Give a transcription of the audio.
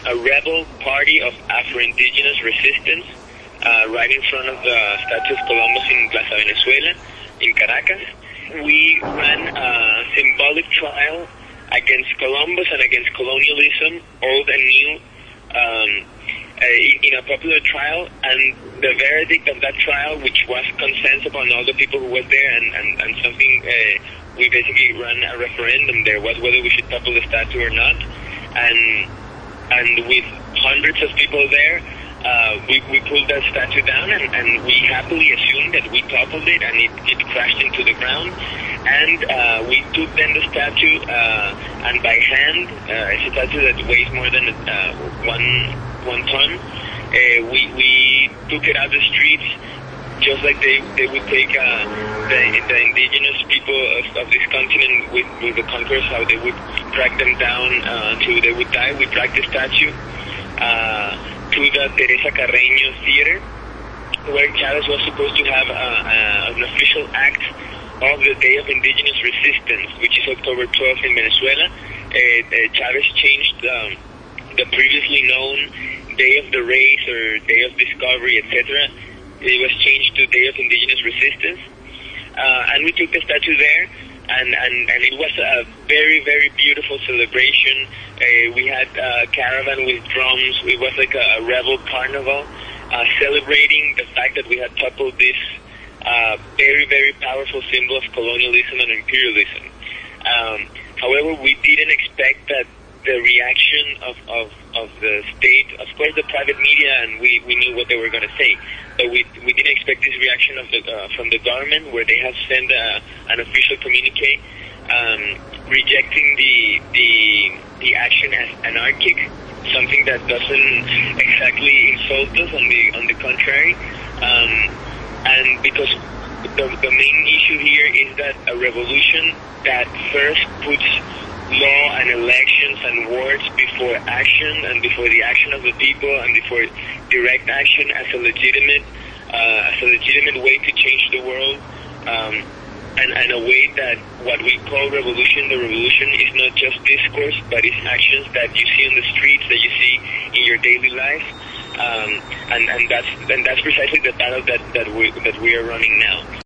a rebel party of Afro-Indigenous resistance right in front of the statue of Columbus in Plaza Venezuela in Caracas. We ran a symbolic trial against Columbus and against colonialism, old and new, in a popular trial, and the verdict of that trial, which was consensus upon all the people who were there, and something we basically ran a referendum there, was whether we should topple the statue or not, and with hundreds of people there, we pulled that statue down, and we happily assumed that we toppled it, and it crashed into the ground. And we took then the statue, and by hand, it's a statue that weighs more than one ton. We took it out the streets, just like they would take the indigenous people of this continent with the conquerors, how they would drag them down until they would die. We dragged the statue to the Teresa Carreño Theater, where Chavez was supposed to have an official act of the Day of Indigenous Resistance, which is October 12th in Venezuela. Chavez changed the previously known Day of the Race or Day of Discovery, etc. It was changed to Day of Indigenous Resistance. And we took the statue there, and it was a very, very beautiful celebration. We had a caravan with drums. It was like a rebel carnival, celebrating the fact that we had toppled this very, very powerful symbol of colonialism and imperialism. However, we didn't expect that the reaction of the state, of course the private media, and we knew what they were going to say, but we didn't expect this reaction of from the government, where they have sent an official communique rejecting the action as anarchic, something that doesn't exactly insult us, on the contrary. And because the main issue here is that a revolution that first puts law and elections and words before action, and before the action of the people, and before direct action as a legitimate way to change the world, and a way that what we call revolution, the revolution is not just discourse, but it's actions that you see on the streets, that you see in your daily life. And that's precisely the battle that we are running now.